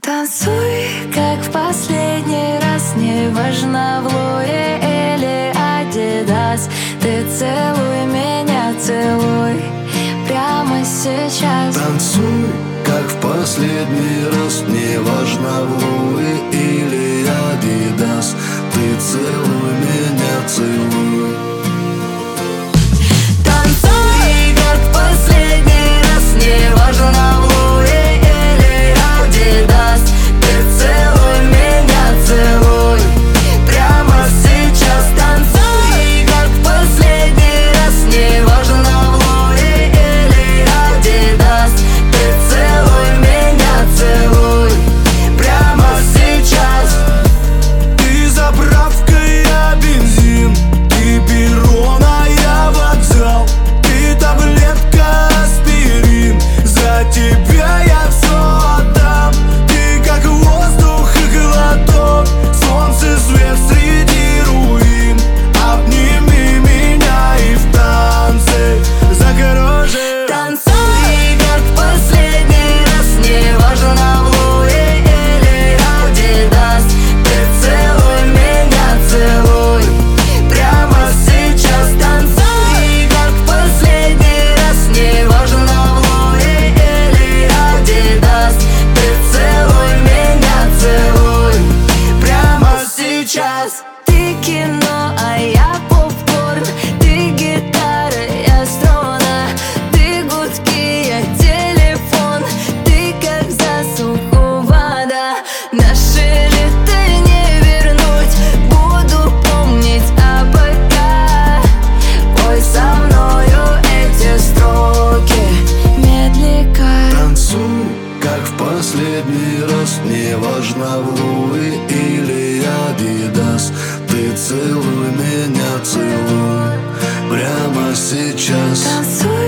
Танцуй, как в последний раз, неважно, в Луи или Адидас. Ты целуй меня, целуй прямо сейчас. Танцуй, как в последний раз, неважно, в Луи или Адидас. Ты целуй меня, целуй. Танцуй, как в последний раз, неважно, в Луи или Адидас. Ты целуй меня, целуй прямо сейчас. Танцуй, как в последний раз, неважно, в Луи или Адидас. Ты целуй меня, целуй прямо сейчас. Ты заправка, я бензин, ты перрон, а я вокзал. Ты таблетка, аспирин, за тебя я все отдам. Ты как воздух и глоток, солнце, свет среди руин. Обними меня и в танце закружи. Танцуй, как в последний раз, неважно, в Луи или Адидас. Ты целуй меня, целуй прямо сейчас. Танцуй, как в последний раз, неважно, в Луи или Адидас. Ты целуй меня, целуй прямо сейчас. Ты кино, а я попкорн. Ты гитара, я струна. Ты гудки, я телефон. Ты как засуху вода. Наши лета не вернуть. Буду помнить, а пока пой со мною эти строки медленно. Танцуй, как в последний раз, неважно, в Луи или Адидас. Ты целуй меня, целуй прямо сейчас. Танцуй,